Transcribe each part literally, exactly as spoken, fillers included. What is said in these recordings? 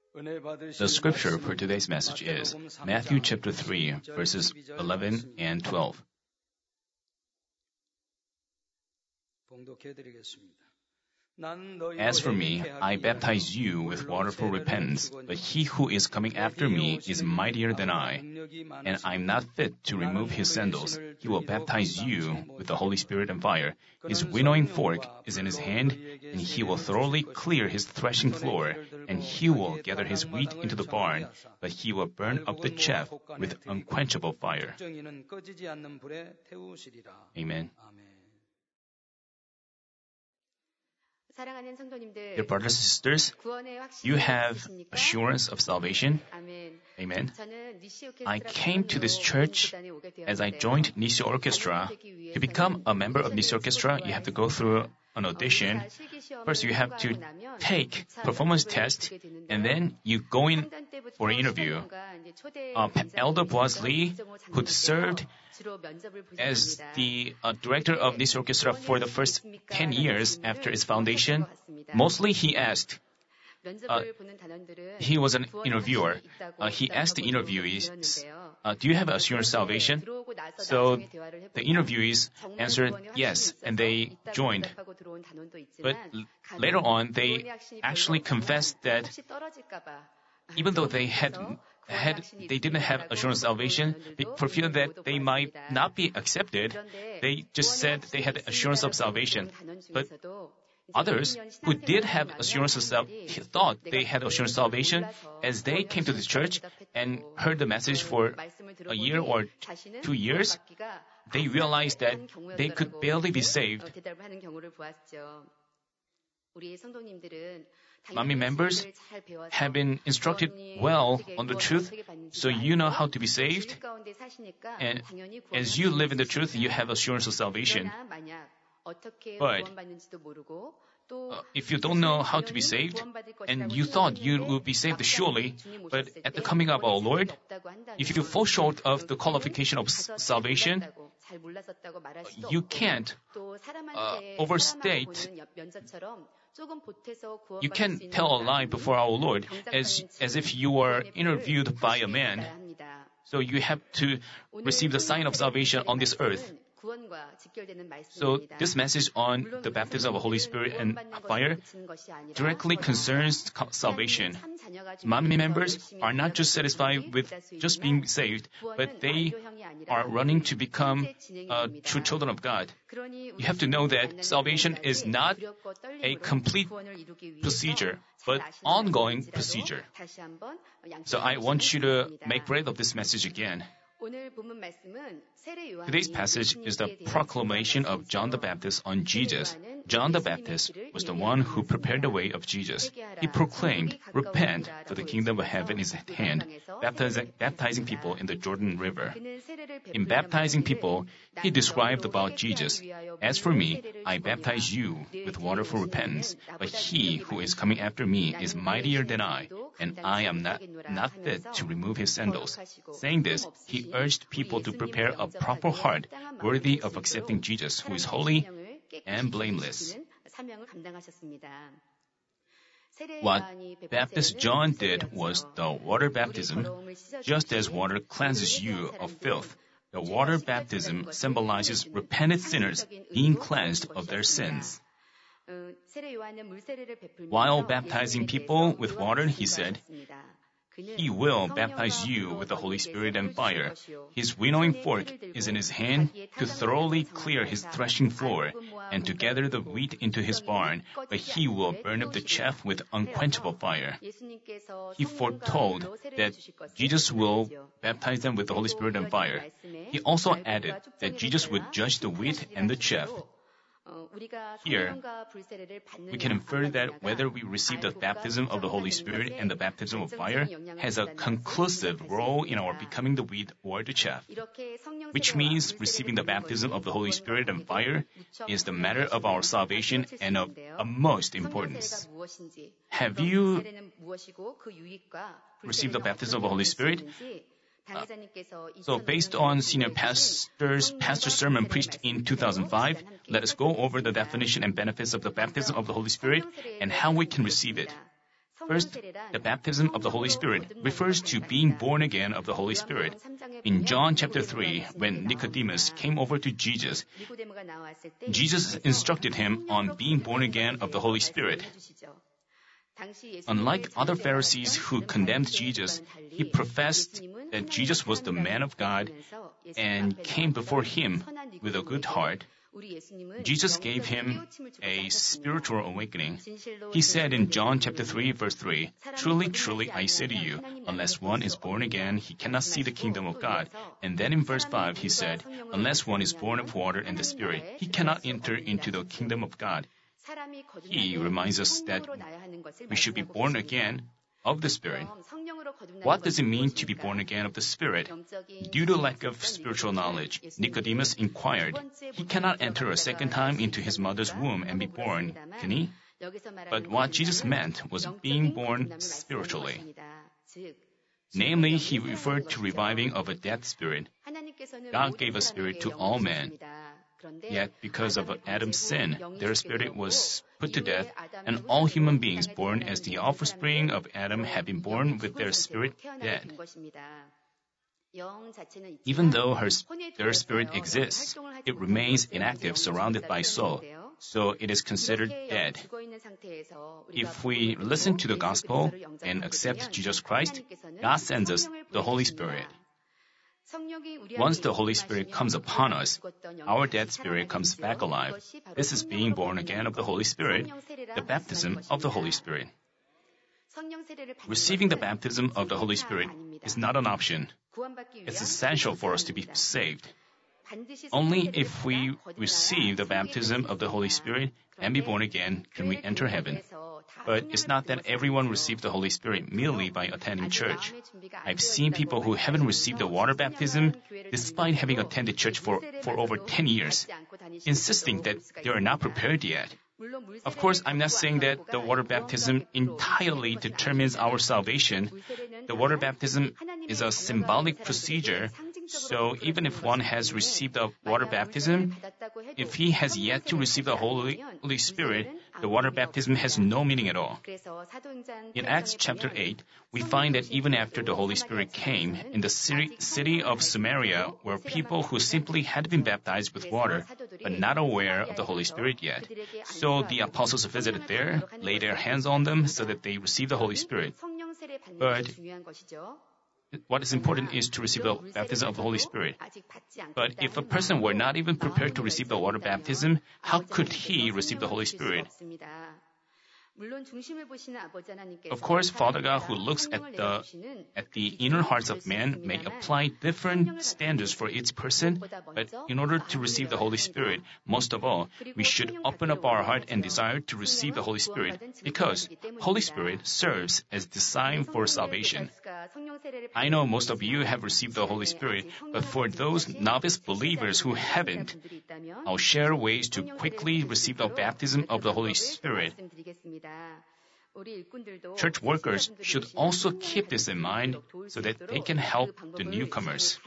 The scripture for today's message is Matthew chapter three, verses eleven and twelve. As for me, I baptize you with water for repentance, but he who is coming after me is mightier than I, and I am not fit to remove his sandals. He will baptize you with the Holy Spirit and fire. His winnowing fork is in his hand, and he will thoroughly clear his threshing floor, and he will gather his wheat into the barn, but he will burn up the chaff with unquenchable fire. Amen. Dear brothers and sisters, you have assurance of salvation. Amen. I came to this church as I joined Nisi Orchestra. To become a member of Nisi Orchestra, you have to go through an audition. First, you have to take performance test, and then you go in for an interview. Uh, Elder Boaz Lee, who served as the uh, director of Nisi Orchestra for the first ten years after its foundation, mostly he asked, uh, he was an interviewer. Uh, he asked the interviewees, uh, do you have assurance salvation? So the interviewees answered yes, and they joined. But l- later on, they actually confessed that even though they had had they didn't have assurance salvation, for fear that they might not be accepted, they just said they had assurance of salvation. But others who did have assurance of salvation thought they had assurance of salvation, as they came to the church and heard the message for a year or two years, they realized that they could barely be saved. Manmin members have been instructed well on the truth, so you know how to be saved. And as you live in the truth, you have assurance of salvation. But uh, if you don't know how to be saved, and you thought you would be saved surely, but at the coming of our Lord, if you fall short of the qualification of s- salvation, you can't uh, overstate. You can't tell a lie before our Lord as, as if you were interviewed by a man. So you have to receive the sign of salvation on this earth. So this message on the baptism of the Holy Spirit and fire directly concerns salvation. Manmin members are not just satisfied with just being saved, but they are running to become uh, true children of God. You have to know that salvation is not a complete procedure, but ongoing procedure. So I want you to make bread of this message again. Today's passage is the proclamation of John the Baptist on Jesus. John the Baptist was the one who prepared the way of Jesus. He proclaimed, "Repent, for the kingdom of heaven is at hand," baptizing, baptizing people in the Jordan River. In baptizing people, he described about Jesus. "As for me, I baptize you with water for repentance, but he who is coming after me is mightier than I, and I am not, not fit to remove his sandals." Saying this, he urged people to prepare a proper heart worthy of accepting Jesus, who is holy and blameless. What Baptist John did was the water baptism. Just as water cleanses you of filth, the water baptism symbolizes repentant sinners being cleansed of their sins. While baptizing people with water, he said, "He will baptize you with the Holy Spirit and fire. His winnowing fork is in his hand to thoroughly clear his threshing floor and to gather the wheat into his barn, but he will burn up the chaff with unquenchable fire." He foretold that Jesus will baptize them with the Holy Spirit and fire. He also added that Jesus would judge the wheat and the chaff. Here, we can infer that whether we receive the baptism of the Holy Spirit and the baptism of fire has a conclusive role in our becoming the wheat or the chaff, which means receiving the baptism of the Holy Spirit and fire is the matter of our salvation and of utmost importance. Have you received the baptism of the Holy Spirit? Uh, so based on Senior Pastor's pastor sermon preached in two thousand five, let us go over the definition and benefits of the baptism of the Holy Spirit and how we can receive it. First, the baptism of the Holy Spirit refers to being born again of the Holy Spirit. In John chapter three, when Nicodemus came over to Jesus, Jesus instructed him on being born again of the Holy Spirit. Unlike other Pharisees who condemned Jesus, he professed that Jesus was the man of God and came before him with a good heart. Jesus gave him a spiritual awakening. He said in John chapter three, verse three, "Truly, truly, I say to you, unless one is born again, he cannot see the kingdom of God." And then in verse five, he said, "Unless one is born of water and the Spirit, he cannot enter into the kingdom of God." He reminds us that we should be born again of the Spirit. What does it mean to be born again of the Spirit? Due to lack of spiritual knowledge, Nicodemus inquired, "He cannot enter a second time into his mother's womb and be born, can he?" But what Jesus meant was being born spiritually. Namely, he referred to reviving of a dead spirit. God gave a spirit to all men. Yet, because of Adam's sin, their spirit was put to death, and all human beings born as the offspring of Adam have been born with their spirit dead. Even though her, their spirit exists, it remains inactive, surrounded by soul, so it is considered dead. If we listen to the gospel and accept Jesus Christ, God sends us the Holy Spirit. Once the Holy Spirit comes upon us, our dead spirit comes back alive. This is being born again of the Holy Spirit, the baptism of the Holy Spirit. Receiving the baptism of the Holy Spirit is not an option. It's essential for us to be saved. Only if we receive the baptism of the Holy Spirit and be born again can we enter heaven. But it's not that everyone receives the Holy Spirit merely by attending church. I've seen people who haven't received the water baptism despite having attended church for, for over ten years, insisting that they are not prepared yet. Of course, I'm not saying that the water baptism entirely determines our salvation. The water baptism is a symbolic procedure, so even if one has received the water baptism, if he has yet to receive the Holy, Holy Spirit, the water baptism has no meaning at all. In Acts chapter eight, we find that even after the Holy Spirit came, in the city of Samaria were people who simply had been baptized with water, but not aware of the Holy Spirit yet. So the apostles visited there, laid their hands on them so that they received the Holy Spirit. But what is important is to receive the baptism of the Holy Spirit. But if a person were not even prepared to receive the water baptism, how could he receive the Holy Spirit? Of course, Father God, who looks at the at the inner hearts of man, may apply different standards for each person, but in order to receive the Holy Spirit, most of all, we should open up our heart and desire to receive the Holy Spirit, because Holy Spirit serves as the sign for salvation. I know most of you have received the Holy Spirit, but for those novice believers who haven't, I'll share ways to quickly receive the baptism of the Holy Spirit. Church workers should also keep this in mind so that they can help the newcomers.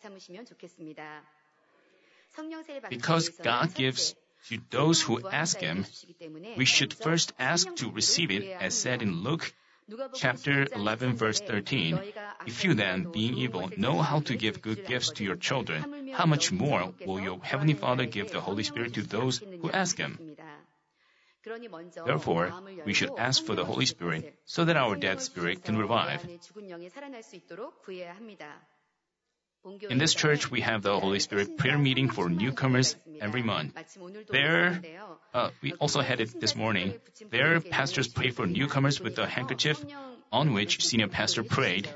Because God gives to those who ask Him, we should first ask to receive it, as said in Luke chapter eleven, verse thirteen. If you then, being evil, know how to give good gifts to your children, how much more will your Heavenly Father give the Holy Spirit to those who ask Him? Therefore, we should ask for the Holy Spirit so that our dead spirit can revive. In this church, we have the Holy Spirit prayer meeting for newcomers every month. There, uh, we also had it this morning. There, pastors pray for newcomers with a handkerchief on which senior pastor prayed.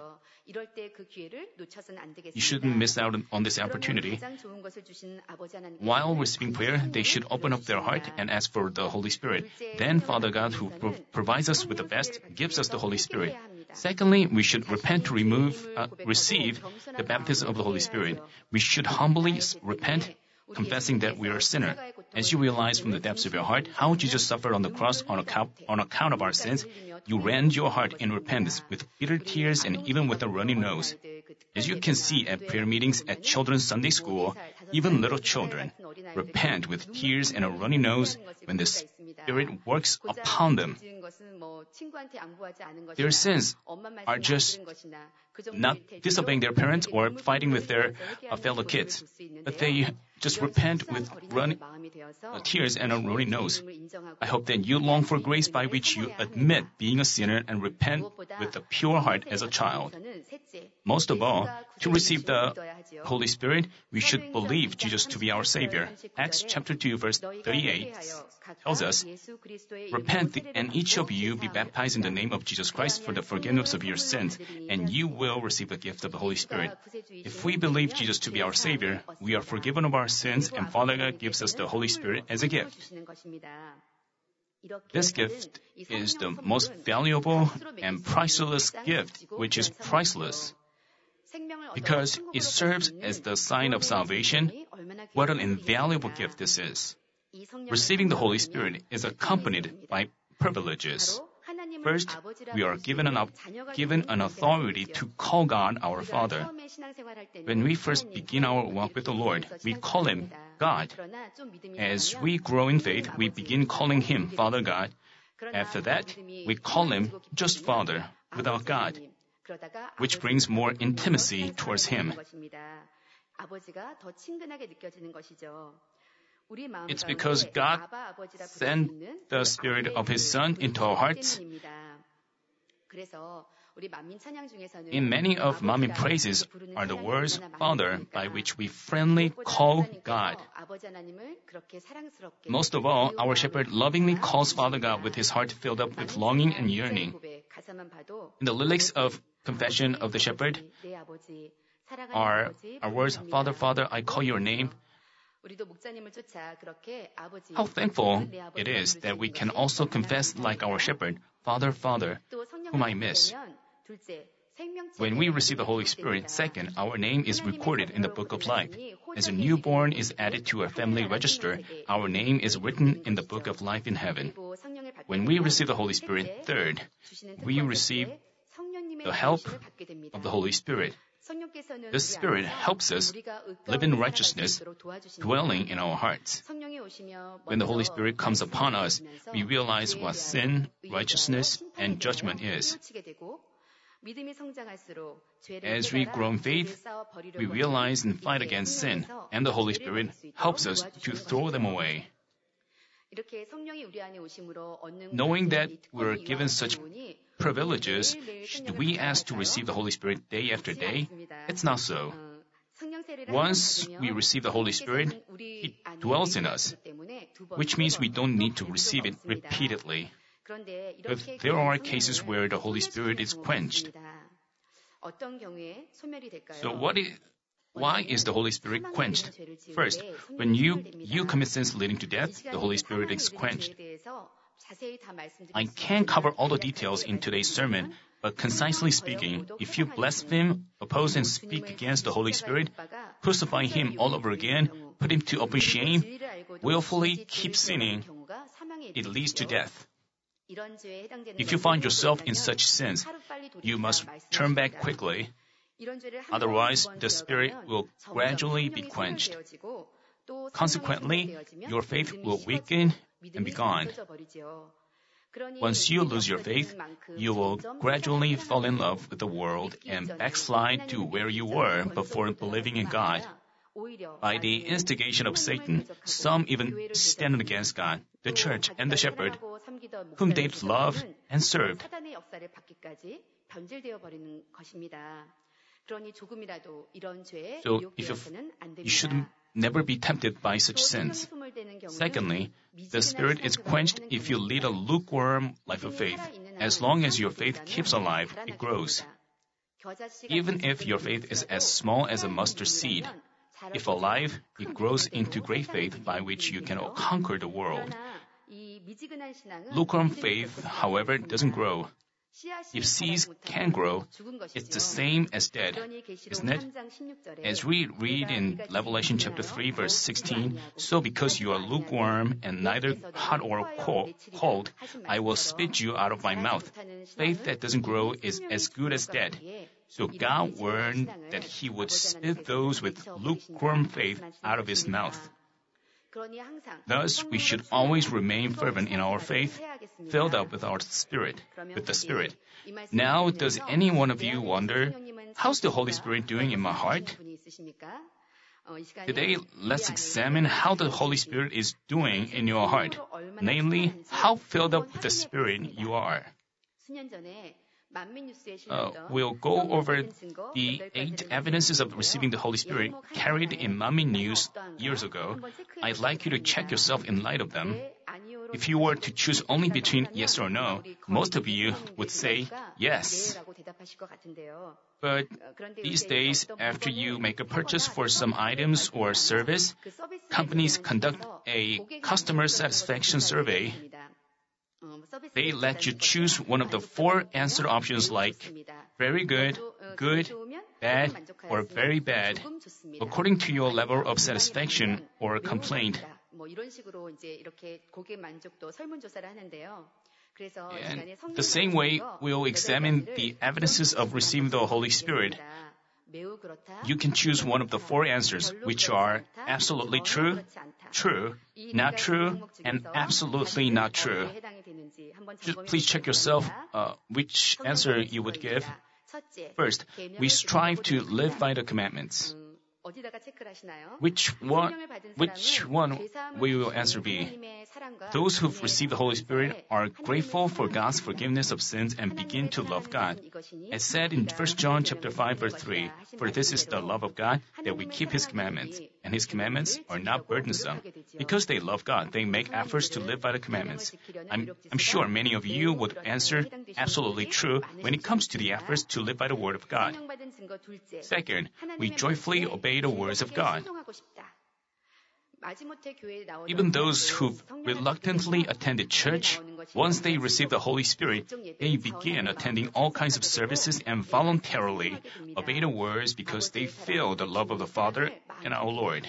You shouldn't miss out on this opportunity. While receiving prayer, they should open up their heart and ask for the Holy Spirit. Then Father God, who pro- provides us with the best, gives us the Holy Spirit. Secondly, we should repent to remove, uh, receive the baptism of the Holy Spirit. We should humbly repent, confessing that we are a sinner. As you realize from the depths of your heart how Jesus suffered on the cross on account, on account of our sins, you rend your heart in repentance with bitter tears and even with a runny nose. As you can see at prayer meetings at children's Sunday school, even little children repent with tears and a runny nose when the Spirit works upon them. Their sins are just not disobeying their parents or fighting with their uh, fellow kids, but they just repent with run, uh, tears and a runny nose. I hope that you long for grace by which you admit being a sinner and repent with a pure heart as a child. Most of all, to receive the Holy Spirit, we should believe Jesus to be our Savior. Acts chapter two verse thirty-eight tells us, "Repent and each of you be baptized in the name of Jesus Christ for the forgiveness of your sins, and you will receive the gift of the Holy Spirit." If we believe Jesus to be our Savior, we are forgiven of our sins, and Father God gives us the Holy Spirit as a gift. This gift is the most valuable and priceless gift, which is priceless. Because it serves as the sign of salvation, what an invaluable gift this is. Receiving the Holy Spirit is accompanied by privileges. First, we are given an, op- given an authority to call God our Father. When we first begin our walk with the Lord, we call Him God. As we grow in faith, we begin calling Him Father God. After that, we call Him just Father, without God, which brings more intimacy towards Him. It's because God sent the Spirit of His Son into our hearts. In many of Manmin praises are the words Father, by which we friendly call God. Most of all, our shepherd lovingly calls Father God with his heart filled up with longing and yearning. In the lyrics of Confession of the Shepherd are our words, Father, Father, I call your name. How thankful it is that we can also confess like our shepherd, Father, Father, whom I miss. When we receive the Holy Spirit, second, our name is recorded in the book of life. As a newborn is added to a family register, our name is written in the book of life in heaven. When we receive the Holy Spirit, third, we receive the help of the Holy Spirit. The Spirit helps us live in righteousness, dwelling in our hearts. When the Holy Spirit comes upon us, we realize what sin, righteousness, and judgment is. As we grow in faith, we realize and fight against sin, and the Holy Spirit helps us to throw them away. Knowing that we're given such privileges, should we ask to receive the Holy Spirit day after day? It's not so. Once we receive the Holy Spirit, it dwells in us, which means we don't need to receive it repeatedly. But there are cases where the Holy Spirit is quenched. So what is, why is the Holy Spirit quenched? First, when you, you commit sins leading to death, the Holy Spirit is quenched. I can't cover all the details in today's sermon, but concisely speaking, if you blaspheme, oppose and speak against the Holy Spirit, crucify Him all over again, put Him to open shame, willfully keep sinning, it leads to death. If you find yourself in such sins, you must turn back quickly. Otherwise, the Spirit will gradually be quenched. Consequently, your faith will weaken and be gone. Once you lose your faith, you will gradually fall in love with the world and backslide to where you were before believing in God. By the instigation of Satan, some even stand against God, the church, and the shepherd, whom they loved and served. So, if you, you should never be tempted by such sins. Secondly, the Spirit is quenched if you lead a lukewarm life of faith. As long as your faith keeps alive, it grows. Even if your faith is as small as a mustard seed, if alive, it grows into great faith by which you can conquer the world. Lukewarm faith, however, doesn't grow. If seeds can grow, it's the same as dead, isn't it? As we read in Revelation chapter three, verse sixteen, so because you are lukewarm and neither hot or cold, I will spit you out of my mouth. Faith that doesn't grow is as good as dead. So God warned that He would spit those with lukewarm faith out of His mouth. Thus, we should always remain fervent in our faith, filled up with our Spirit, with the Spirit. Now, does any one of you wonder, how's the Holy Spirit doing in my heart? Today, let's examine how the Holy Spirit is doing in your heart, namely, how filled up with the Spirit you are. Uh, we'll go over the eight evidences of receiving the Holy Spirit carried in Manmin News years ago. I'd like you to check yourself in light of them. If you were to choose only between yes or no, most of you would say yes. But these days, after you make a purchase for some items or service, companies conduct a customer satisfaction survey. They let you choose one of the four answer options like very good, good, bad, or very bad, according to your level of satisfaction or complaint. And the same way, we'll examine the evidences of receiving the Holy Spirit. You can choose one of the four answers, which are absolutely true, true, not true, and absolutely not true. Just please check yourself uh, which answer you would give. First, we strive to live by the commandments. Which one, which one will your answer be? Those who've received the Holy Spirit are grateful for God's forgiveness of sins and begin to love God. As said in First John chapter five, verse three, for this is the love of God, that we keep His commandments, and His commandments are not burdensome. Because they love God, they make efforts to live by the commandments. I'm, I'm sure many of you would answer absolutely true when it comes to the efforts to live by the Word of God. Second, we joyfully obey the words of God. Even those who've reluctantly attended church, once they receive the Holy Spirit, they begin attending all kinds of services and voluntarily obey the words because they feel the love of the Father and our Lord.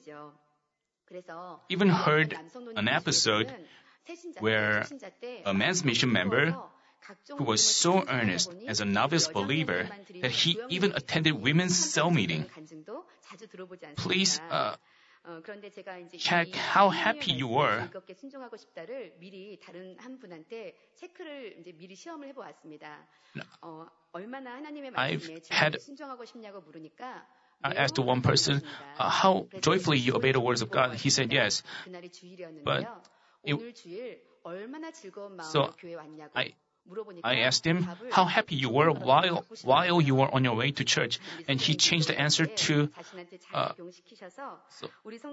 Even heard an episode where a men's mission member who was so earnest as a novice believer that he even attended women's cell meeting. Please uh, check how happy you were. I've had I asked one person uh, how joyfully you obey the words of God. He said yes. But it, so I I asked him how happy you were while while you were on your way to church, and he changed the answer to uh, so,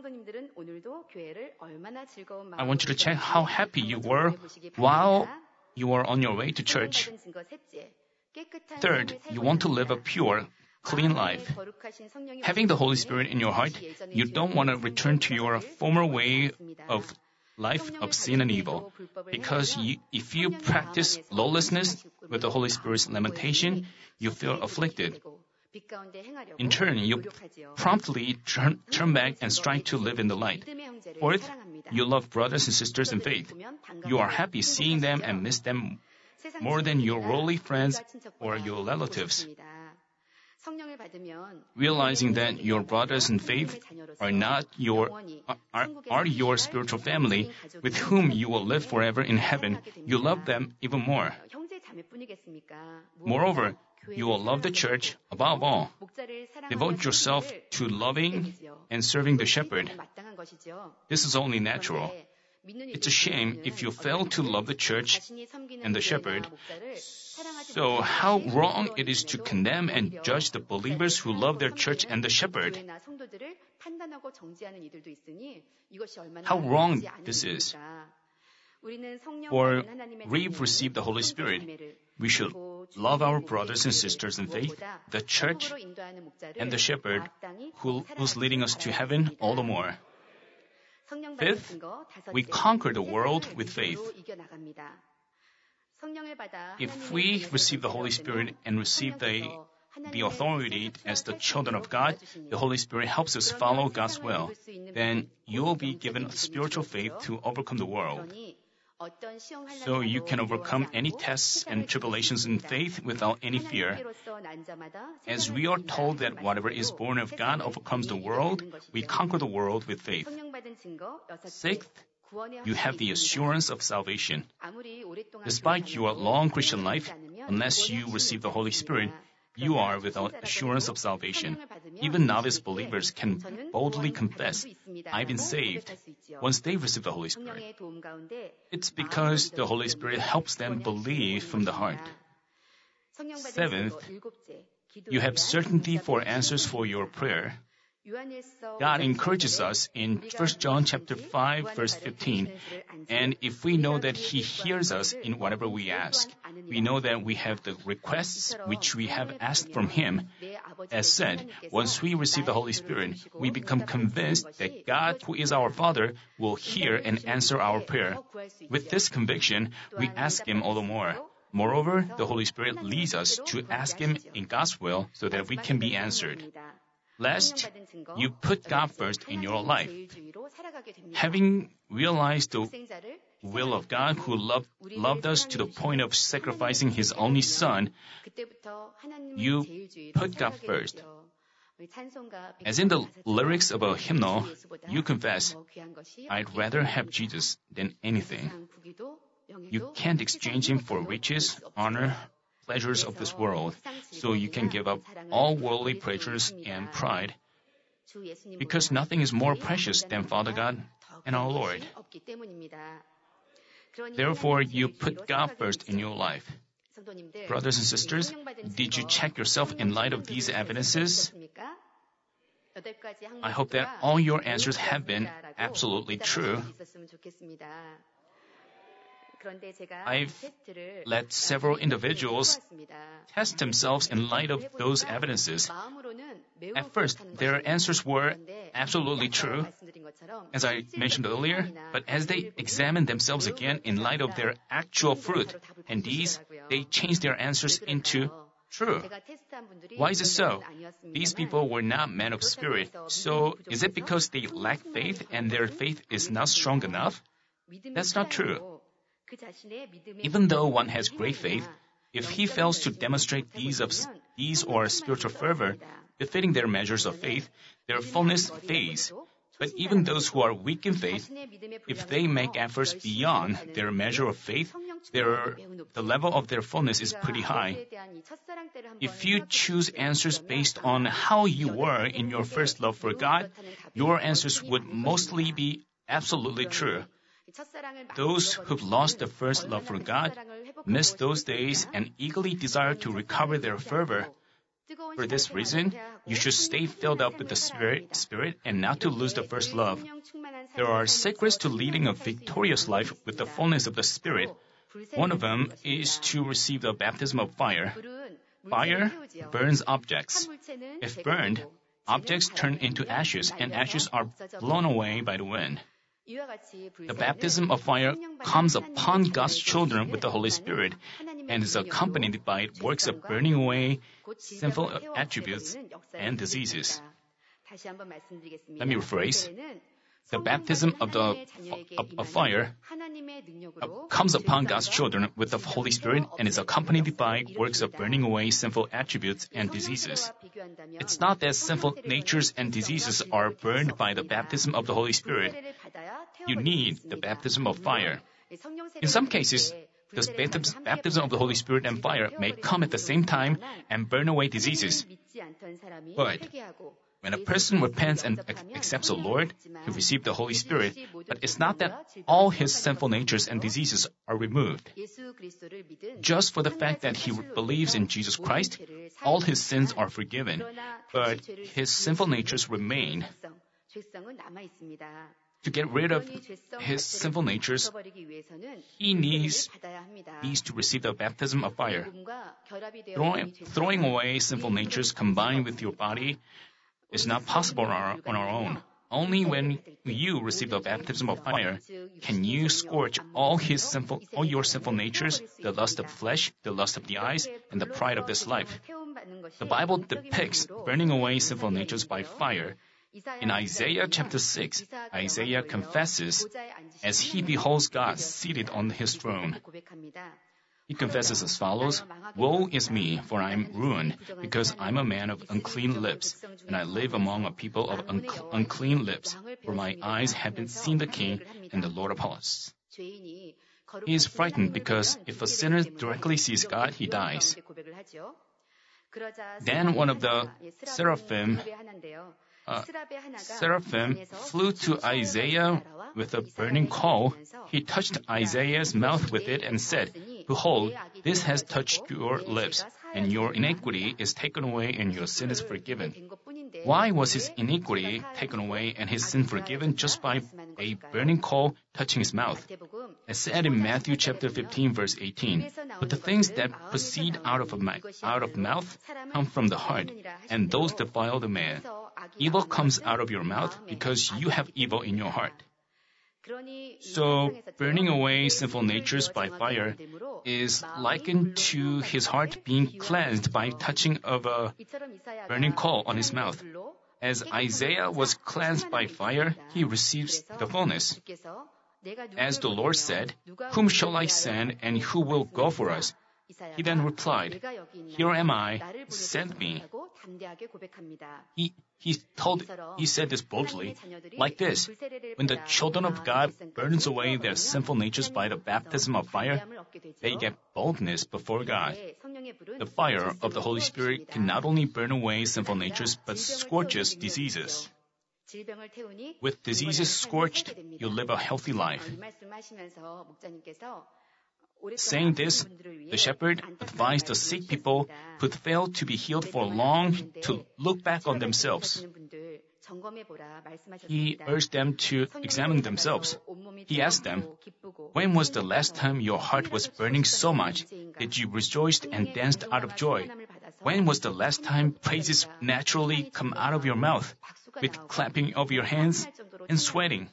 I want you to check how happy you were while you were on your way to church. Third, you want to live a pure, clean life. Having the Holy Spirit in your heart, you don't want to return to your former way of life of sin and evil. Because you, if you practice lawlessness with the Holy Spirit's lamentation, you feel afflicted. In turn, you promptly turn, turn back and strive to live in the light. Fourth, you love brothers and sisters in faith. You are happy seeing them and miss them more than your worldly friends or your relatives. Realizing that your brothers in faith are not your are, are your spiritual family with whom you will live forever in heaven, you love them even more. Moreover, you will love the church above all. Devote yourself to loving and serving the shepherd. This is only natural. It's a shame if you fail to love the church and the shepherd. So how wrong it is to condemn and judge the believers who love their church and the shepherd. How wrong this is. For we've received the Holy Spirit, we should love our brothers and sisters in faith, the church, and the shepherd who, who's leading us to heaven all the more. Fifth, we conquer the world with faith. If we receive the Holy Spirit and receive the, the authority as the children of God, the Holy Spirit helps us follow God's will. Then you will be given spiritual faith to overcome the world. So you can overcome any tests and tribulations in faith without any fear. As we are told that whatever is born of God overcomes the world, we conquer the world with faith. Sixth, you have the assurance of salvation. Despite your long Christian life, unless you receive the Holy Spirit, you are without assurance of salvation. Even novice believers can boldly confess, I've been saved, once they receive the Holy Spirit. It's because the Holy Spirit helps them believe from the heart. Seventh, you have certainty for answers for your prayer. God encourages us in First John chapter five, verse fifteen, and if we know that He hears us in whatever we ask, we know that we have the requests which we have asked from Him. As said, once we receive the Holy Spirit, we become convinced that God, who is our Father, will hear and answer our prayer. With this conviction, we ask Him all the more. Moreover, the Holy Spirit leads us to ask Him in God's will so that we can be answered. Last, you put God first in your life. Having realized the will of God who loved, loved us to the point of sacrificing His only Son, you put God first. As in the lyrics of a hymnal, you confess, I'd rather have Jesus than anything. You can't exchange Him for riches, honor, pleasures of this world, so you can give up all worldly pleasures and pride, because nothing is more precious than Father God and our Lord. Therefore, you put God first in your life. Brothers and sisters, did you check yourself in light of these evidences? I hope that all your answers have been absolutely true. I've let several individuals test themselves in light of those evidences. At first, their answers were absolutely true, as I mentioned earlier, but as they examined themselves again in light of their actual fruit, and these, they changed their answers into true. Why is it so? These people were not men of spirit, so is it because they lack faith and their faith is not strong enough? That's not true. Even though one has great faith, if he fails to demonstrate these of these or spiritual fervor, befitting their measures of faith, their fullness fades. But even those who are weak in faith, if they make efforts beyond their measure of faith, their, the level of their fullness is pretty high. If you choose answers based on how you were in your first love for God, your answers would mostly be absolutely true. Those who've lost their first love for God miss those days and eagerly desire to recover their fervor. For this reason, you should stay filled up with the Spirit, Spirit and not to lose the first love. There are secrets to leading a victorious life with the fullness of the Spirit. One of them is to receive the baptism of fire. Fire burns objects. If burned, objects turn into ashes, and ashes are blown away by the wind. The baptism of fire comes upon God's children with the Holy Spirit and is accompanied by works of burning away sinful attributes and diseases. Let me rephrase. The baptism of the of, of fire uh, comes upon God's children with the Holy Spirit and is accompanied by works of burning away sinful attributes and diseases. It's not that sinful natures and diseases are burned by the baptism of the Holy Spirit. You need the baptism of fire. In some cases, the baptism of the Holy Spirit and fire may come at the same time and burn away diseases. But when a person repents and accepts the Lord, he receives the Holy Spirit, but it's not that all his sinful natures and diseases are removed. Just for the fact that he believes in Jesus Christ, all his sins are forgiven, but his sinful natures remain. To get rid of his sinful natures, he needs, needs to receive the baptism of fire. Throwing, throwing away sinful natures combined with your body is not possible on our, on our own. Only when you receive the baptism of fire can you scorch all his sinful, all your sinful natures, the lust of flesh, the lust of the eyes, and the pride of this life. The Bible depicts burning away sinful natures by fire. In Isaiah chapter six, Isaiah confesses as he beholds God seated on his throne. He confesses as follows, "Woe is me, for I am ruined, because I am a man of unclean lips, and I live among a people of unc- unclean lips, for my eyes have been seen the King and the Lord of hosts." He is frightened because if a sinner directly sees God, he dies. Then one of the seraphim Uh, seraphim flew to Isaiah with a burning coal. He touched Isaiah's mouth with it and said, "Behold, this has touched your lips, and your iniquity is taken away and your sin is forgiven." Why was his iniquity taken away and his sin forgiven just by a burning coal touching his mouth? As said in Matthew chapter fifteen, verse eighteen, "But the things that proceed out of a ma- out of mouth come from the heart, and those defile the man. Evil comes out of your mouth because you have evil in your heart." So, burning away sinful natures by fire is likened to his heart being cleansed by touching of a burning coal on his mouth. As Isaiah was cleansed by fire, he receives the fullness. As the Lord said, "Whom shall I send and who will go for us?" He then replied, "Here am I, send me." He, he told, he said this boldly, like this, when the children of God burns away their sinful natures by the baptism of fire, they get boldness before God. The fire of the Holy Spirit can not only burn away sinful natures, but scorches diseases. With diseases scorched, you live a healthy life. Saying this, the shepherd advised the sick people who failed to be healed for long to look back on themselves. He urged them to examine themselves. He asked them, "When was the last time your heart was burning so much that you rejoiced and danced out of joy? When was the last time praises naturally come out of your mouth, with clapping of your hands and sweating?"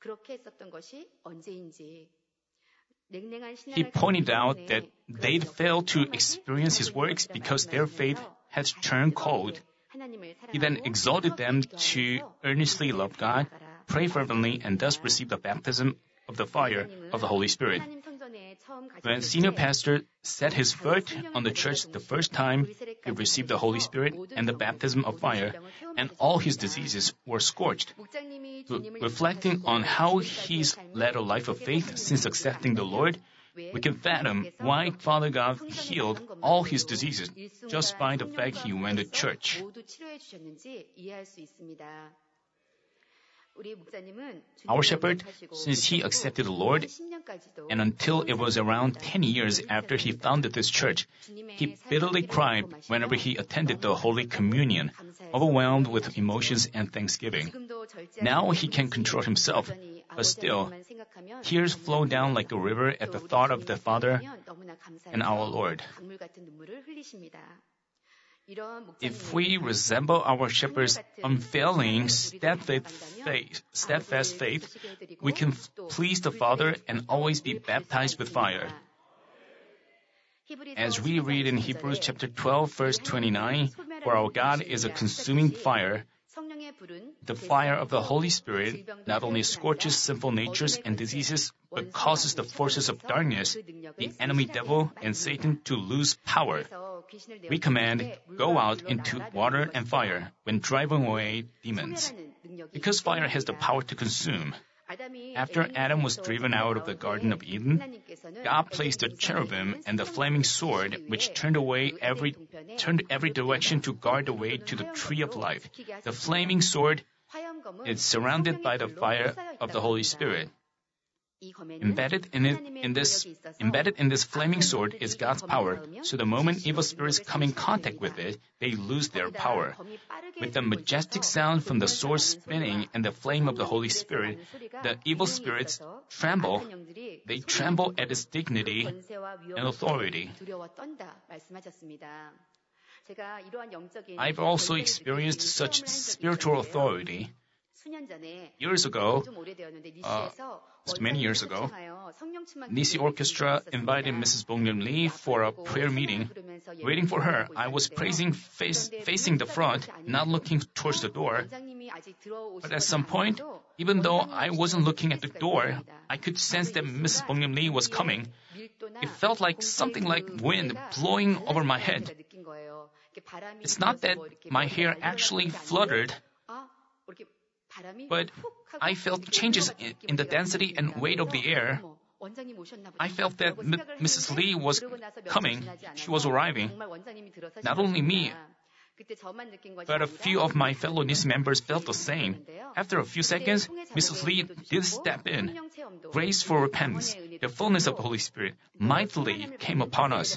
He pointed out that they'd failed to experience his works because their faith had turned cold. He then exhorted them to earnestly love God, pray fervently, and thus receive the baptism of the fire of the Holy Spirit. When senior pastor set his foot on the church the first time, he received the Holy Spirit and the baptism of fire, and all his diseases were scorched. Re- reflecting on how he's led a life of faith since accepting the Lord, we can fathom why Father God healed all his diseases just by the fact he went to church. Our shepherd, since he accepted the Lord, and until it was around ten years after he founded this church, he bitterly cried whenever he attended the Holy Communion, overwhelmed with emotions and thanksgiving. Now he can control himself, but still, tears flow down like a river at the thought of the Father and our Lord. If we resemble our shepherd's unfailing, steadfast faith, steadfast faith, we can please the Father and always be baptized with fire. As we read in Hebrews chapter twelve, verse twenty-nine, "For our God is a consuming fire," the fire of the Holy Spirit not only scorches sinful natures and diseases, but causes the forces of darkness, the enemy devil and Satan to lose power. We command, "Go out into water and fire" when driving away demons, because fire has the power to consume. After Adam was driven out of the Garden of Eden, God placed a cherubim and the flaming sword, which turned away every turned every direction to guard the way to the tree of life. The flaming sword is surrounded by the fire of the Holy Spirit. Embedded in it, in this, embedded in this flaming sword is God's power, so the moment evil spirits come in contact with it, they lose their power. With the majestic sound from the sword spinning and the flame of the Holy Spirit, the evil spirits tremble. They tremble at its dignity and authority. I've also experienced such spiritual authority. Years ago, uh, many years ago, Nisi Orchestra invited Missus Bong-Yeon Lee for a prayer meeting. Waiting for her, I was praising face, facing the front, not looking towards the door. But at some point, Even though I wasn't looking at the door, I could sense that Missus Bong-Lim Lee was coming. It felt like something like wind blowing over my head. It's not that my hair actually fluttered, but I felt changes in the density and weight of the air. I felt that M- Missus Lee was coming. She was arriving. Not only me, but a few of my fellow NIS members felt the same. After a few seconds, Missus Lee did step in. Grace for repentance, the fullness of the Holy Spirit, mightily came upon us.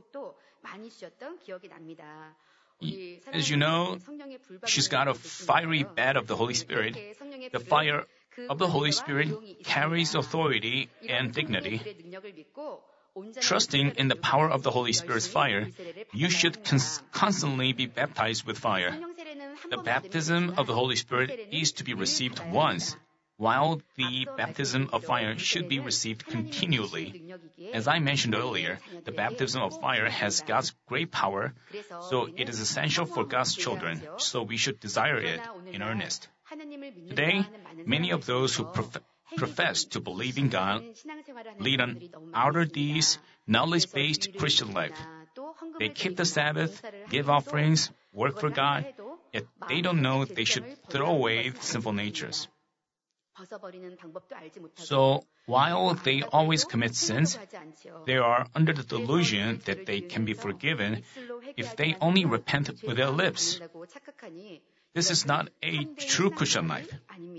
As you know, she's got a fiery bed of the Holy Spirit. The fire of the Holy Spirit carries authority and dignity. Trusting in the power of the Holy Spirit's fire, you should cons- constantly be baptized with fire. The baptism of the Holy Spirit is to be received once, while the baptism of fire should be received continually. As I mentioned earlier, the baptism of fire has God's great power, so it is essential for God's children, so we should desire it in earnest. Today, many of those who prof- profess to believe in God lead an outer deeds, knowledge-based Christian life. They keep the Sabbath, give offerings, work for God, yet they don't know they should throw away sinful natures. So, while they always commit sins, they are under the delusion that they can be forgiven if they only repent with their lips. This is not a true Christian life.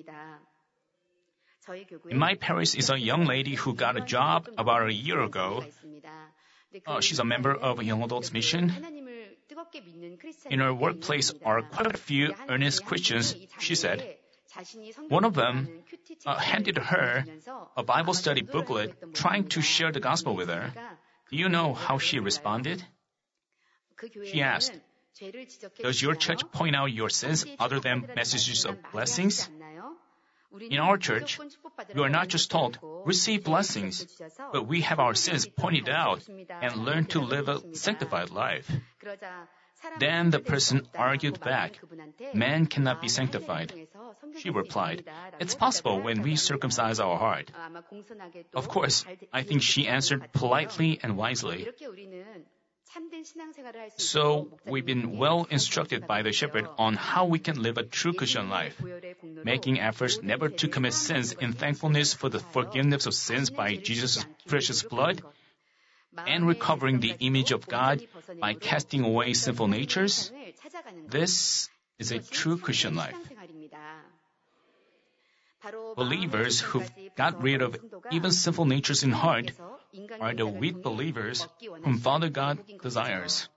In my parish is a young lady who got a job about a year ago. Uh, she's a member of a Young Adults Mission. In her workplace are quite a few earnest Christians, she said. One of them uh, handed her a Bible study booklet trying to share the gospel with her. Do you know how she responded? She asked, "Does your church point out your sins other than messages of blessings?" In our church, we are not just told, receive blessings, but we have our sins pointed out and learn to live a sanctified life. Then the person argued back, "Man cannot be sanctified." She replied, "It's possible when we circumcise our heart." Of course, I think she answered politely and wisely. So, we've been well instructed by the shepherd on how we can live a true Christian life, making efforts never to commit sins in thankfulness for the forgiveness of sins by Jesus' precious blood, and recovering the image of God by casting away sinful natures. This is a true Christian life. Believers who've got rid of even sinful natures in heart are the weak believers whom Father God desires.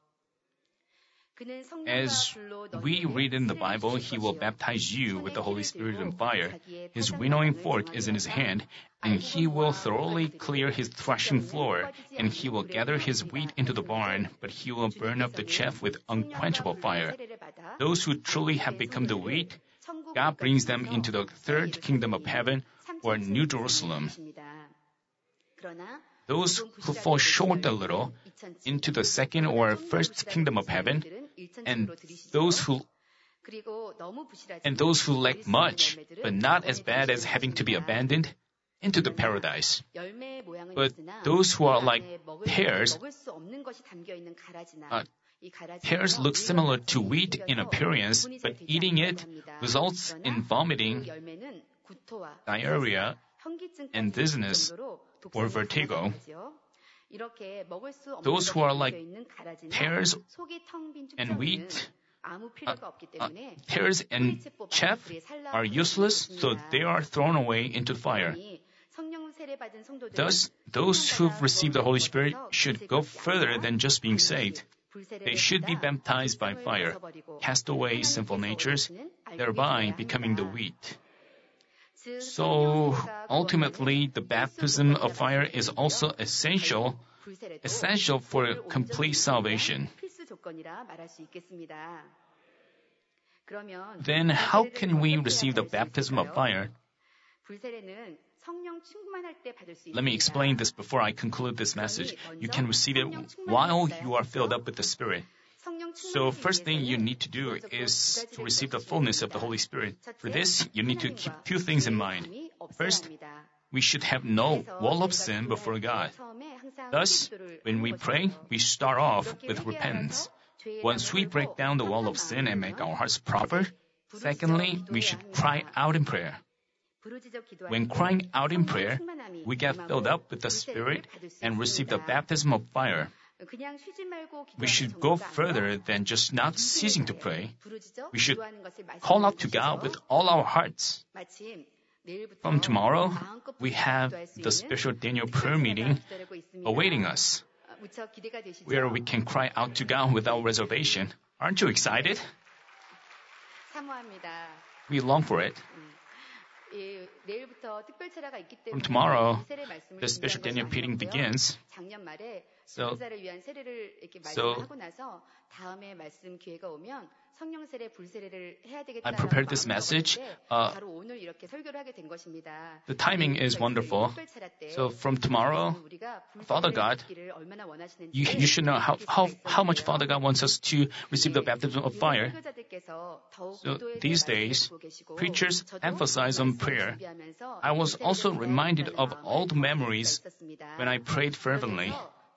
As we read in the Bible, He will baptize you with the Holy Spirit and fire. His winnowing fork is in His hand, and He will thoroughly clear His threshing floor, and He will gather His wheat into the barn, but He will burn up the chaff with unquenchable fire. Those who truly have become the wheat, God brings them into the third kingdom of heaven, or New Jerusalem. Those who fall short a little into the second or first kingdom of heaven, and those who and those who lack much, but not as bad as having to be abandoned, into the paradise. But those who are like pears, uh, pears look similar to wheat in appearance, but eating it results in vomiting, diarrhea, and dizziness or vertigo. Those who are like pears and wheat, uh, uh, pears and chaff are useless, so they are thrown away into fire. Thus, those who've received the Holy Spirit should go further than just being saved. They should be baptized by fire, cast away sinful natures, thereby becoming the wheat. So, ultimately, the baptism of fire is also essential, essential for complete salvation. Then, how can we receive the baptism of fire? Let me explain this before I conclude this message. You can receive it while you are filled up with the Spirit. So first thing you need to do is to receive the fullness of the Holy Spirit. For this, you need to keep two things in mind. First, we should have no wall of sin before God. Thus, when we pray, we start off with repentance. Once we break down the wall of sin and make our hearts proper, secondly, we should cry out in prayer. When crying out in prayer, we get filled up with the Spirit and receive the baptism of fire. We should go further than just not ceasing to pray. We should call out to God with all our hearts. From tomorrow, we have the special Daniel prayer meeting awaiting us, where we can cry out to God without reservation. Aren't you excited? We long for it. From tomorrow, the special Daniel meeting begins. So, so I prepared this message. Uh, the timing is wonderful. So from tomorrow, Father God, you, you should know how, how, how much Father God wants us to receive the baptism of fire. So these days, preachers emphasize on prayer. I was also reminded of old memories when I prayed fervently.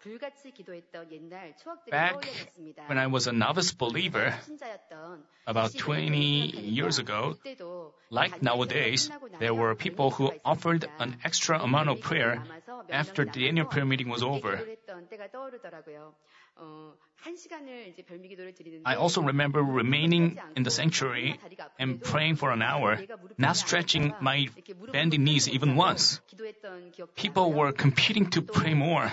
Back when I was a novice believer, about twenty years ago, like nowadays, there were people who offered an extra amount of prayer after the annual prayer meeting was over. I also remember remaining in the sanctuary and praying for an hour, not stretching my bending knees even once. People were competing to pray more.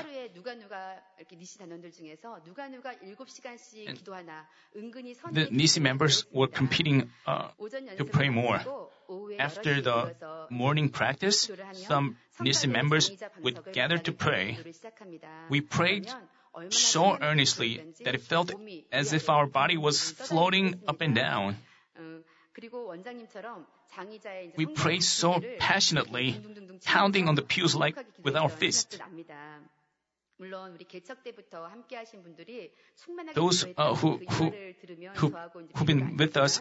The Nisi members were competing uh, to pray more. After the morning practice, some Nisi members would gather to pray. We prayed so earnestly that it felt as if our body was floating up and down. We prayed so passionately, pounding on the pews like with our fist. Those uh, who, who, who, who've been with us,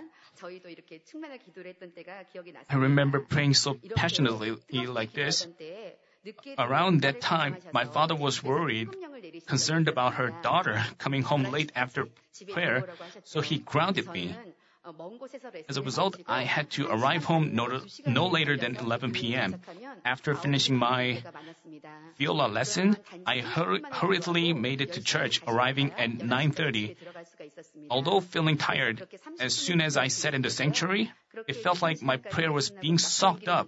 I remember praying so passionately like this. Around that time, my father was worried, concerned about her daughter coming home late after prayer, so he grounded me. As a result, I had to arrive home no, no later than eleven p.m. After finishing my viola lesson, I hur- hurriedly made it to church, arriving at nine thirty. Although feeling tired, as soon as I sat in the sanctuary, it felt like my prayer was being soaked up.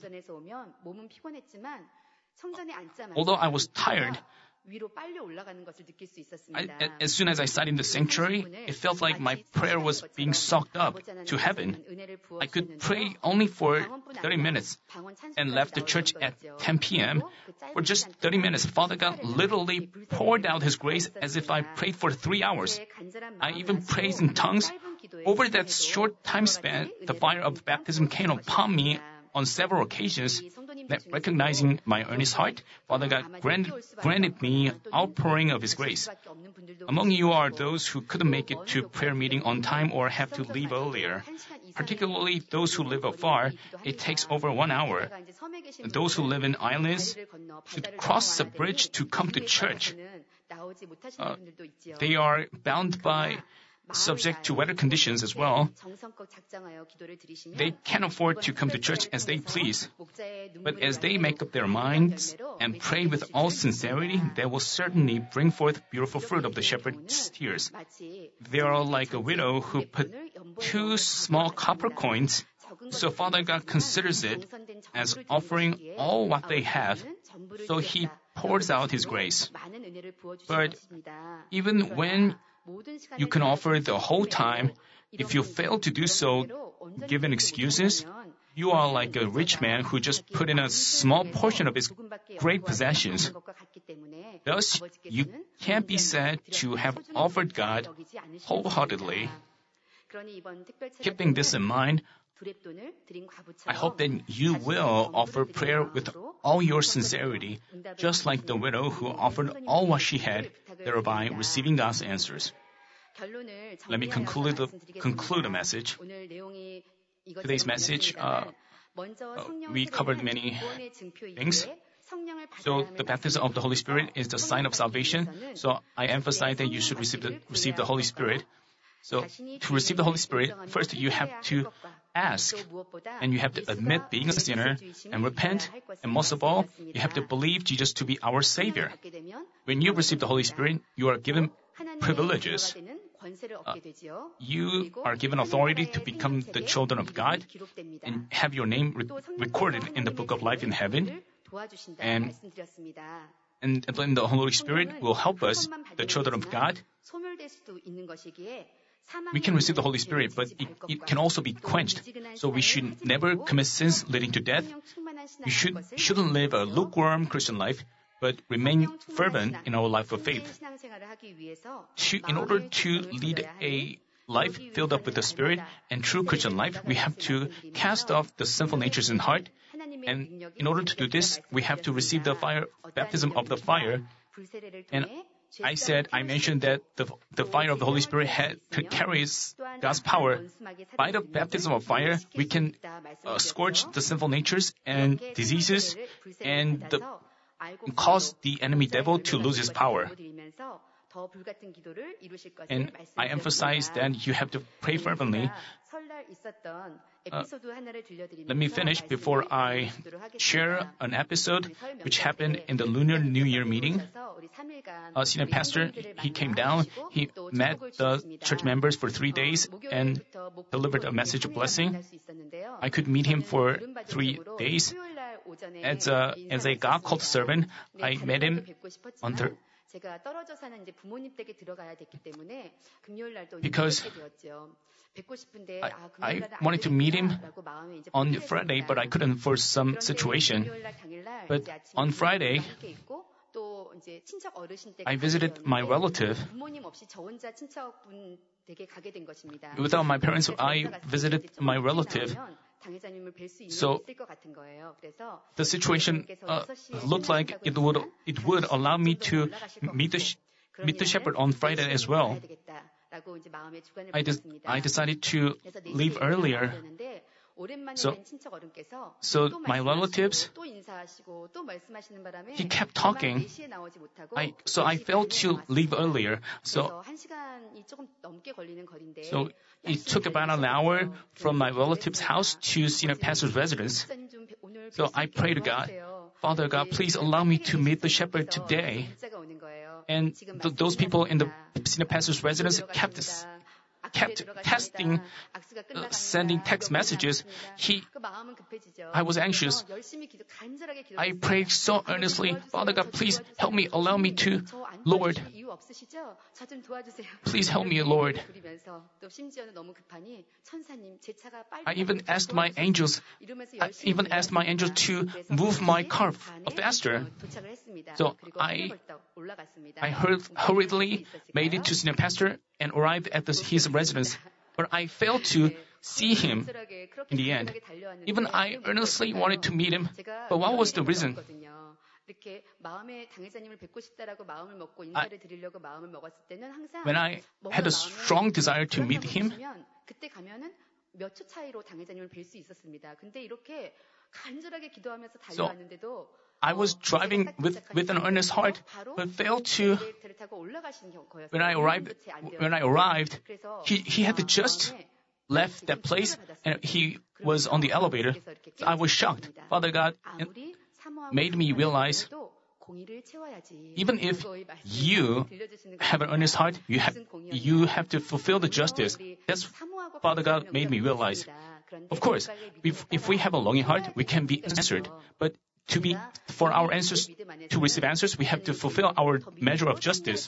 Although I was tired, I, as soon as I sat in the sanctuary, it felt like my prayer was being soaked up to heaven. I could pray only for thirty minutes and left the church at ten p.m. For just thirty minutes, Father God literally poured out His grace as if I prayed for three hours. I even prayed in tongues. Over that short time span, the fire of baptism came upon me on several occasions. Recognizing my earnest heart, Father God granted, granted me outpouring of His grace. Among you are those who couldn't make it to prayer meeting on time or have to leave earlier. Particularly those who live afar, it takes over one hour. Those who live in islands should cross the bridge to come to church. Uh, they are bound by subject to weather conditions as well. They can afford to come to church as they please. But as they make up their minds and pray with all sincerity, they will certainly bring forth beautiful fruit of the shepherd's tears. They are like a widow who put two small copper coins, so Father God considers it as offering all what they have, so He pours out His grace. But even when you can offer the whole time, if you fail to do so, given excuses, you are like a rich man who just put in a small portion of his great possessions. Thus, you can't be said to have offered God wholeheartedly. Keeping this in mind, I hope that you will offer prayer with all your sincerity, just like the widow who offered all what she had, thereby receiving God's answers. let me conclude the, conclude the message. Today's message, uh, uh, we covered many things. So the baptism of the Holy Spirit is the sign of salvation. So I emphasize that you should receive the, receive the Holy Spirit. So to receive the Holy Spirit, first you have to ask, and you have to admit being a sinner and repent, and most of all, you have to believe Jesus to be our Savior. When you receive the Holy Spirit, you are given privileges. Uh, you are given authority to become the children of God and have your name re- recorded in the book of life in heaven. And, and then the Holy Spirit will help us, the children of God. We can receive the Holy Spirit, but it, it can also be quenched. So we should never commit sins leading to death. We should, shouldn't live a lukewarm Christian life, but remain fervent in our life of faith. In order to lead a life filled up with the Spirit and true Christian life, we have to cast off the sinful natures in heart. And in order to do this, we have to receive the fire, baptism of the fire. And I said, I mentioned that the, the fire of the Holy Spirit had, carries God's power. By the baptism of fire, we can uh, scorch the sinful natures and diseases and the, cause the enemy devil to lose his power. And I emphasize that you have to pray fervently. Uh, let me finish before I share an episode which happened in the Lunar New Year meeting. A senior pastor, he came down, he met the church members for three days and delivered a message of blessing. I could meet him for three days. As a, as a God-called servant, I met him on the because I, I wanted to meet him on Friday, but I couldn't for some situation. But on Friday, I visited my relative. Without my parents, I visited my relative. So the situation uh, looked like it would it would allow me to meet the sh- meet the shepherd on Friday as well. I, de- I decided to leave earlier. So, so my relatives, he kept talking. I, so I failed to leave earlier. So, so it took about an hour from my relative's house to senior pastor's residence. So I prayed to God, Father God, please allow me to meet the shepherd today. And th- those people in the senior pastor's residence kept kept testing, uh, sending text messages. He, I was anxious. I prayed so earnestly, Father God, please help me, allow me to, Lord, please help me, Lord. I even asked my angels, I even asked my angels to move my car faster. So I, I hurriedly made it to senior pastor and arrived at the, his residence, but I failed to see him in the end. Even I earnestly wanted to meet him, but what was the reason? I, when I had a strong desire to meet him, so I was driving with, with an earnest heart, but failed to. When I arrived, when I arrived, he, he had just left that place and he was on the elevator. So I was shocked. Father God made me realize, even if you have an earnest heart, you have, you have to fulfill the justice. That's Father God made me realize. Of course, if, if we have a longing heart, we can be answered. But to be, for our answers, to receive answers, we have to fulfill our measure of justice.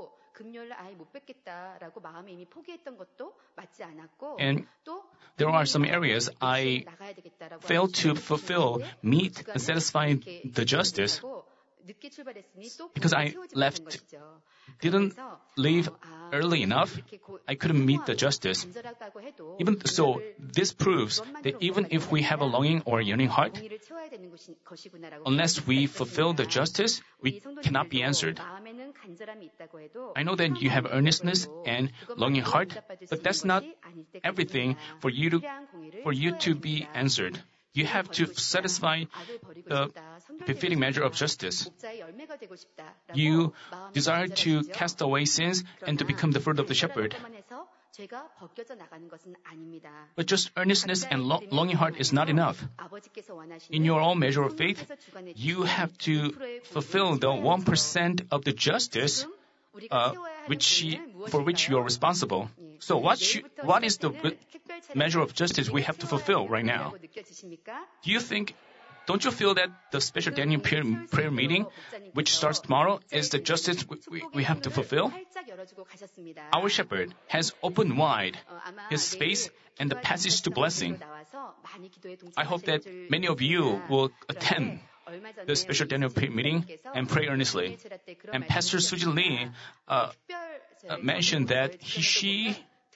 And there are some areas I failed to fulfill, meet, and satisfy the justice because I left, didn't leave early enough. I couldn't meet the justice. Even so, this proves that even if we have a longing or yearning heart, unless we fulfill the justice, we cannot be answered. I know that you have earnestness and longing heart, but that's not everything for you to, for you to be answered. You have to satisfy the befitting measure of justice. You desire to cast away sins and to become the fruit of the shepherd. But just earnestness and lo- longing heart is not enough. In your own measure of faith, you have to fulfill the one percent of the justice uh, which, for which you are responsible. So what, should, what is the measure of justice we have to fulfill right now? Do you think, don't you feel that the special Daniel prayer, prayer meeting, which starts tomorrow, is the justice we, we have to fulfill? Our shepherd has opened wide his space and the passage to blessing. I hope that many of you will attend the special Daniel prayer meeting and pray earnestly. And Pastor Suji Lee uh, uh, mentioned that he, she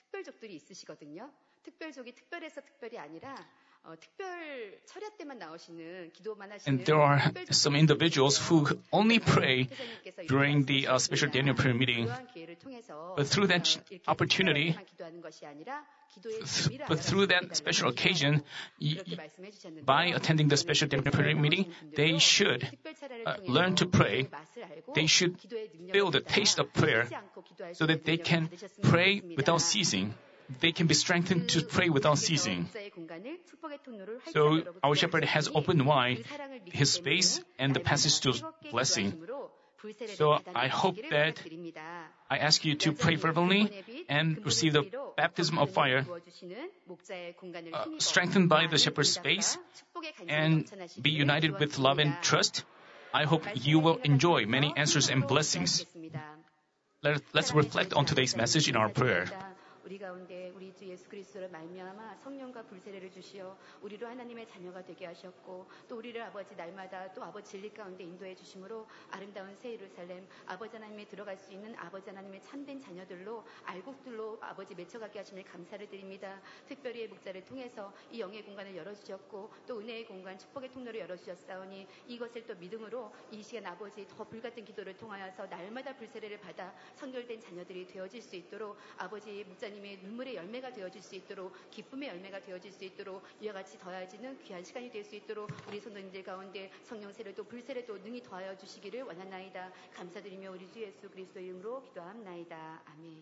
and there are some individuals who only pray during the uh, special Daniel prayer meeting. But through that opportunity, th- but through that special occasion, y- y- by attending the special Daniel prayer meeting, they should uh, learn to pray. They should feel the taste of prayer so that they can pray without ceasing. They can be strengthened to pray without ceasing. So our shepherd has opened wide his space and the passage to blessing. So I hope that I ask you to pray fervently and receive the baptism of fire, uh, strengthened by the shepherd's space, and be united with love and trust. I hope you will enjoy many answers and blessings. Let, let's reflect on today's message in our prayer. 우리 가운데 우리 주 예수 그리스도를 말미암아 성령과 불세례를 주시어 우리로 하나님의 자녀가 되게 하셨고 또 우리를 아버지 날마다 또 아버지 진리 가운데 인도해 주심으로 아름다운 새 예루살렘 아버지 하나님에 들어갈 수 있는 아버지 하나님의 참된 자녀들로 알곡들로 아버지 맺혀가게 하심을 감사를 드립니다. 특별히 목자를 통해서 이 영의 공간을 열어주셨고 또 은혜의 공간 축복의 통로를 열어주셨사오니 이것을 또 믿음으로 이 시간 아버지 더 불같은 기도를 통하여서 날마다 불세례를 받아 선결된 자녀들이 되어질 수 있도록 아버지 목자님 님의 눈물의 열매가 되어질 수 있도록 기쁨의 열매가 되어질 수 있도록 이와 같이 더해지는 귀한 시간이 될 수 있도록 우리 성도님들 가운데 성령 세례도 불세례도 능히 더하여 주시기를 원하나이다. 감사드리며 우리 주 예수 그리스도 이름으로 기도합나이다. 아멘.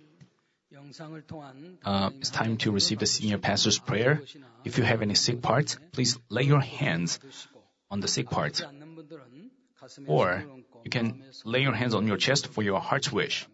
Uh, it's time to receive the senior pastor's prayer. If you have any sick parts, please lay your hands on the sick part. Or you can lay your hands on your chest for your heart's wish.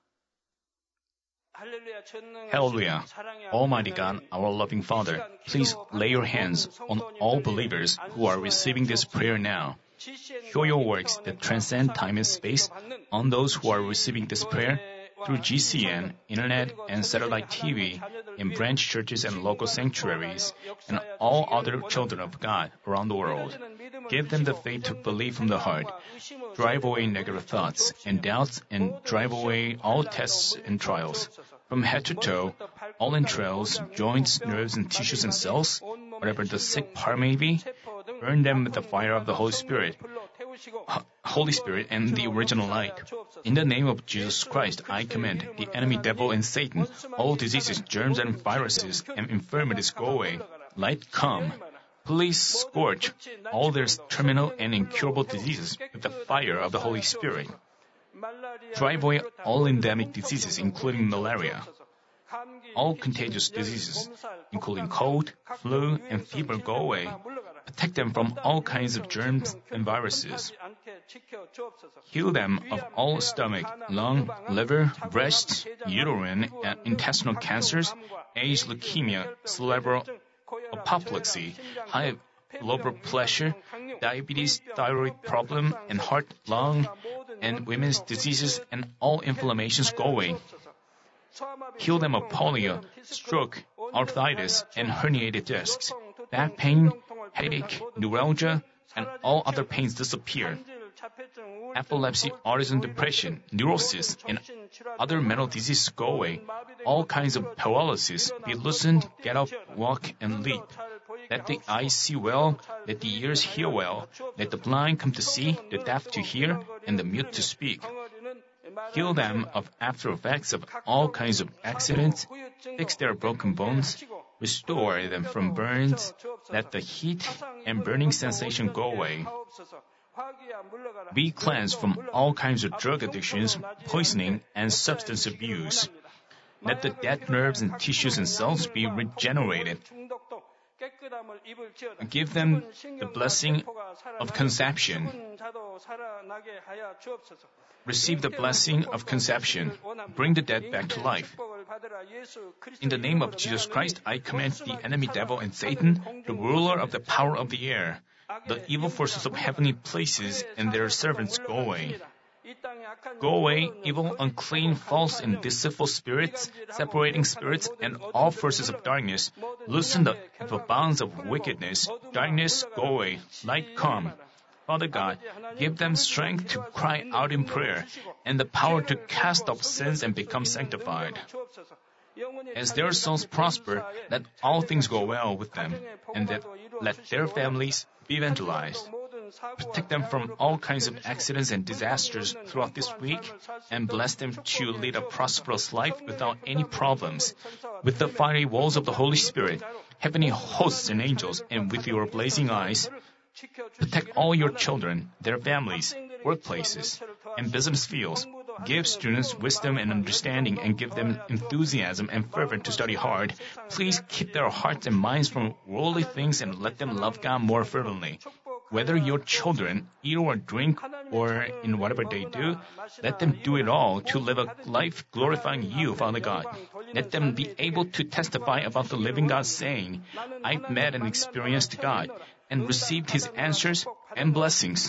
Hallelujah. Almighty God, our loving Father, please lay your hands on all believers who are receiving this prayer now. Show your works that transcend time and space on those who are receiving this prayer through G C N, Internet, and satellite T V, in branch churches and local sanctuaries, and all other children of God around the world. Give them the faith to believe from the heart. Drive away negative thoughts and doubts, and drive away all tests and trials. From head to toe, all entrails, joints, nerves, and tissues and cells, whatever the sick part may be, burn them with the fire of the Holy Spirit. Holy Spirit and the original light. In the name of Jesus Christ, I command the enemy devil and Satan, all diseases, germs, and viruses, and infirmities go away. Light come. Please scorch all their terminal and incurable diseases with the fire of the Holy Spirit. Drive away all endemic diseases, including malaria. All contagious diseases, including cold, flu, and fever, go away. Protect them from all kinds of germs and viruses. Heal them of all stomach, lung, liver, breast, uterine, and intestinal cancers, age leukemia, cerebral apoplexy, high blood pressure, diabetes, thyroid problem, and heart, lung, and women's diseases, and all inflammations go away. Heal them of polio, stroke, arthritis, and herniated discs. Back pain, headache, neuralgia, and all other pains disappear. Epilepsy, autism, depression, neurosis, and other mental diseases go away. All kinds of paralysis be loosened, get up, walk, and leap. Let the eyes see well, let the ears hear well, let the blind come to see, the deaf to hear, and the mute to speak. heal them of after effects of all kinds of accidents, fix their broken bones, restore them from burns, let the heat and burning sensation go away. Be cleansed from all kinds of drug addictions, poisoning, and substance abuse. Let the dead nerves and tissues and cells be regenerated. Give them the blessing of conception. Receive the blessing of conception. Bring the dead back to life. In the name of Jesus Christ, I command the enemy devil and Satan, the ruler of the power of the air, the evil forces of heavenly places and their servants go away. Go away, evil, unclean, false, and deceitful spirits, separating spirits, and all forces of darkness. Loosen the, the bonds of wickedness. Darkness, go away. Light, come. Father God, give them strength to cry out in prayer, and the power to cast off sins and become sanctified. As their souls prosper, let all things go well with them, and that let their families be evangelized. Protect them from all kinds of accidents and disasters throughout this week, and bless them to lead a prosperous life without any problems. With the fiery walls of the Holy Spirit, heavenly hosts and angels, and with your blazing eyes, protect all your children, their families, workplaces, and business fields. Give students wisdom and understanding and give them enthusiasm and fervor to study hard. Please keep their hearts and minds from worldly things and let them love God more fervently. Whether your children eat or drink or in whatever they do, let them do it all to live a life glorifying you, Father God. Let them be able to testify about the living God, saying, I've met and experienced God and received His answers and blessings.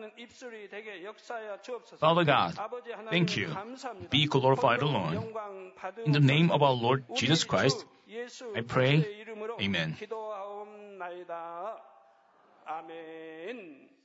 Father God, thank you. Be glorified alone. In the name of our Lord Jesus Christ, I pray. Amen. 아멘.